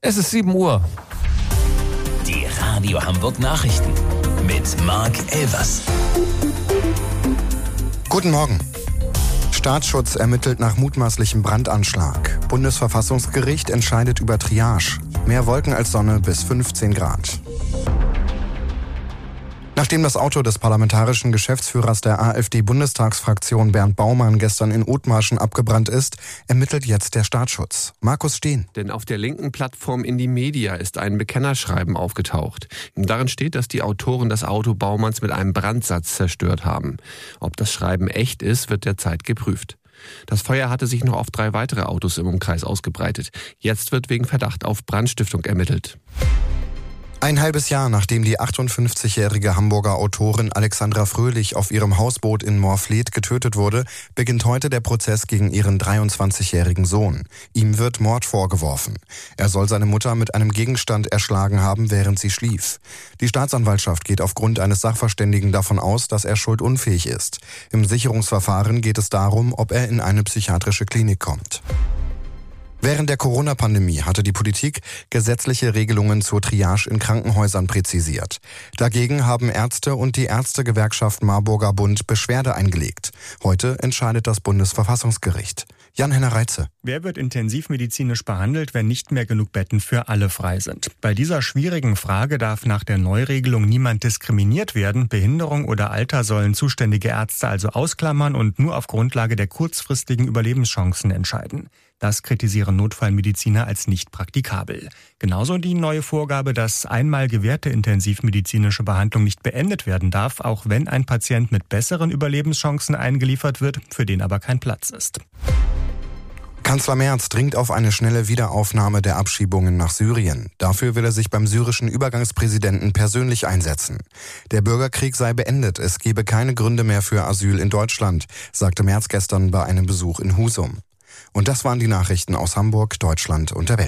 Es ist 7 Uhr. Die Radio Hamburg Nachrichten mit Marc Elvers. Guten Morgen. Staatsschutz ermittelt nach mutmaßlichem Brandanschlag. Bundesverfassungsgericht entscheidet über Triage. Mehr Wolken als Sonne bis 15 Grad. Nachdem das Auto des parlamentarischen Geschäftsführers der AfD-Bundestagsfraktion Bernd Baumann gestern in Othmarschen abgebrannt ist, ermittelt jetzt der Staatsschutz. Markus Steen. Denn auf der linken Plattform Indymedia ist ein Bekennerschreiben aufgetaucht. Darin steht, dass die Autoren das Auto Baumanns mit einem Brandsatz zerstört haben. Ob das Schreiben echt ist, wird derzeit geprüft. Das Feuer hatte sich noch auf 3 weitere Autos im Umkreis ausgebreitet. Jetzt wird wegen Verdacht auf Brandstiftung ermittelt. Ein halbes Jahr nachdem die 58-jährige Hamburger Autorin Alexandra Fröhlich auf ihrem Hausboot in Moorfleet getötet wurde, beginnt heute der Prozess gegen ihren 23-jährigen Sohn. Ihm wird Mord vorgeworfen. Er soll seine Mutter mit einem Gegenstand erschlagen haben, während sie schlief. Die Staatsanwaltschaft geht aufgrund eines Sachverständigen davon aus, dass er schuldunfähig ist. Im Sicherungsverfahren geht es darum, ob er in eine psychiatrische Klinik kommt. Während der Corona-Pandemie hatte die Politik gesetzliche Regelungen zur Triage in Krankenhäusern präzisiert. Dagegen haben Ärzte und die Ärztegewerkschaft Marburger Bund Beschwerde eingelegt. Heute entscheidet das Bundesverfassungsgericht. Jan-Henner Reitze. Wer wird intensivmedizinisch behandelt, wenn nicht mehr genug Betten für alle frei sind? Bei dieser schwierigen Frage darf nach der Neuregelung niemand diskriminiert werden. Behinderung oder Alter sollen zuständige Ärzte also ausklammern und nur auf Grundlage der kurzfristigen Überlebenschancen entscheiden. Das kritisieren Notfallmediziner als nicht praktikabel. Genauso die neue Vorgabe, dass einmal gewährte intensivmedizinische Behandlung nicht beendet werden darf, auch wenn ein Patient mit besseren Überlebenschancen eingeliefert wird, für den aber kein Platz ist. Kanzler Merz dringt auf eine schnelle Wiederaufnahme der Abschiebungen nach Syrien. Dafür will er sich beim syrischen Übergangspräsidenten persönlich einsetzen. Der Bürgerkrieg sei beendet, es gebe keine Gründe mehr für Asyl in Deutschland, sagte Merz gestern bei einem Besuch in Husum. Und das waren die Nachrichten aus Hamburg, Deutschland und der Welt.